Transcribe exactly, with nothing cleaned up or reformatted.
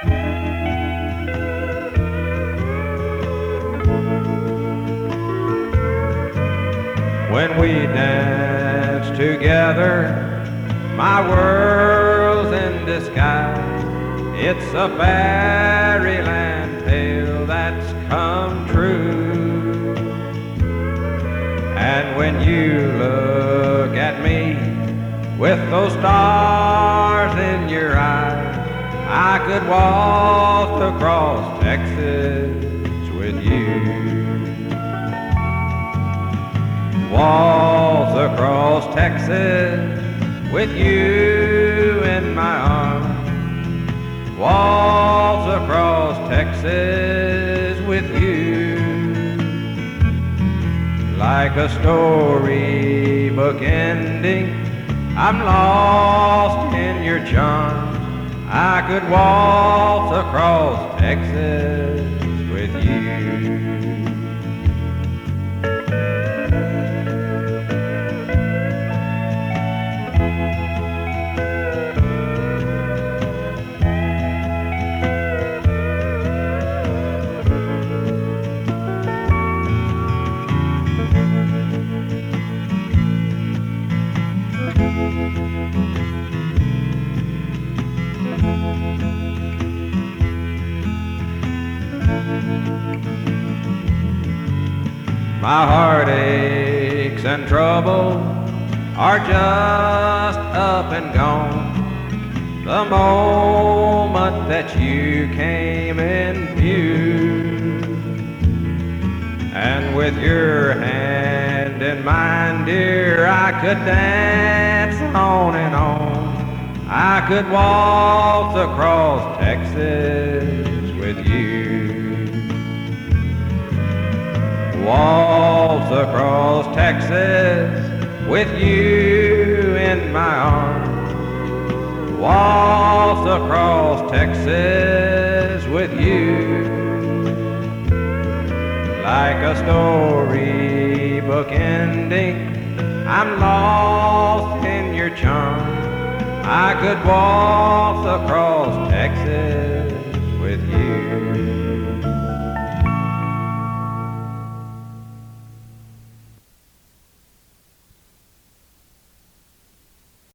When we dance together, my world's in disguise. It's a fairyland tale that's come true. And when you look at me with those stars in your eyes, I could walk across Texas with you. Waltz across Texas with you in my arms. Waltz across Texas with you. Like a storybook ending, I'm lost in your charms. I could waltz across Texas with you. My heartaches and trouble are just up and gone the moment that you came in view. And with your hand in mine, dear, I could dance on and on. I could waltz across Texas with you. Waltz across Texas with you in my arms. Waltz across Texas with you. Like a storybook ending, I'm lost in your charm. I could waltz across Texas